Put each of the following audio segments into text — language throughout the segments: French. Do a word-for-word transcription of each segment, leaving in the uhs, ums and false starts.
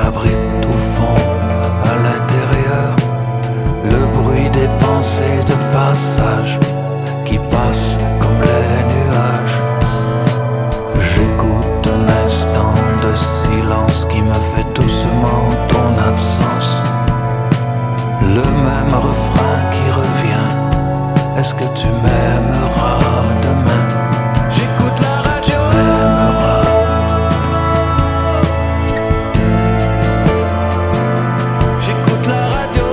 abrite au fond, à l'intérieur, le bruit des pensées de passage qui passent comme les nuages. J'écoute un instant de silence qui me fait doucement ton absence. Le même refrain qui revient. Est-ce que tu m'aimeras demain? J'écoute la radio. Est-ce que tu m'aimeras? J'écoute la radio.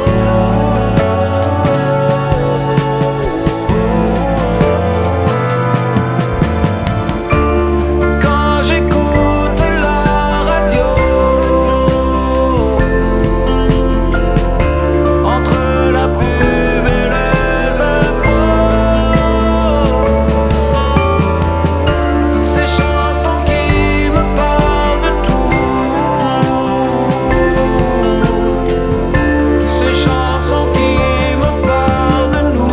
Quand j'écoute la radio, entre la pub et les infos, ces chansons qui me parlent de tout, ces chansons qui me parlent de nous.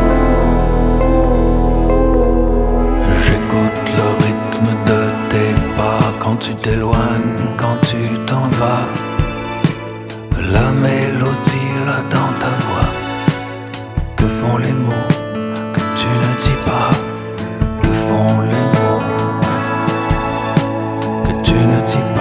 J'écoute le rythme de tes pas quand tu t'éloignes, quand tu t'en vas. La mélodie là dans ta voix. Que font les mots que tu ne dis pas? Que font les mots que tu ne dis pas?